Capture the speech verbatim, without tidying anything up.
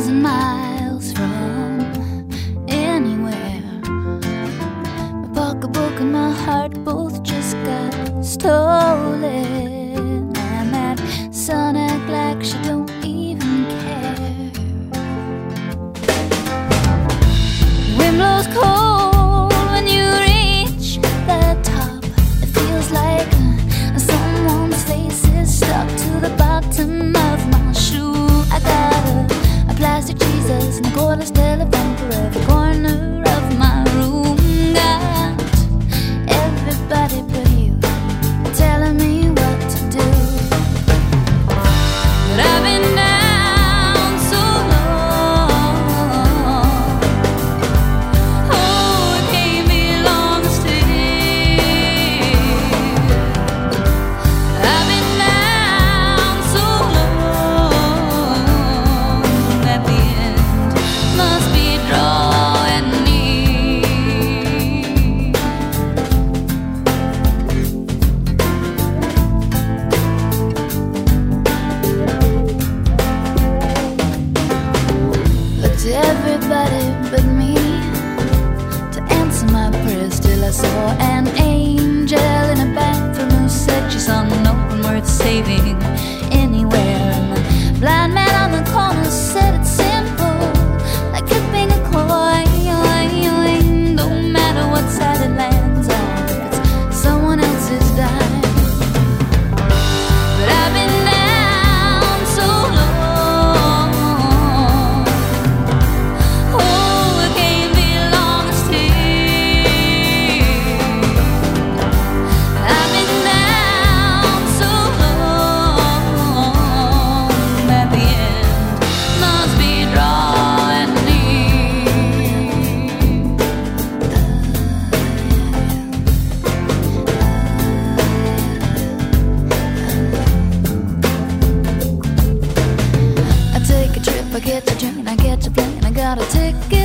thousand miles from anywhere. My pocketbook and my heart both just got stolen, and that sun act like she don't even care. Wind blows cold when you reach the top. It feels like someone's face is stuck to the bottom of my shoe. I got a, a plastic Jesus and a cordless telephone for every corner of my room. Got everybody but you telling me what to do. But I've been down so long. Oh, it can't be long to stay. I've been down so long. At the end must be drawing near. Looked to everybody but me to answer my prayers till I saw an angel in a bathroom who said she saw no one worth saving anywhere. And the blind man on the corner said it's simple, like flipping a coin. No matter what side it lands on, if it's someone else's dime. But I've been down so long. Oh, it can't be long to stay. I've been down so long. At the end must be drawing near. I take a trip, I get to train, I get to plane, I got a ticket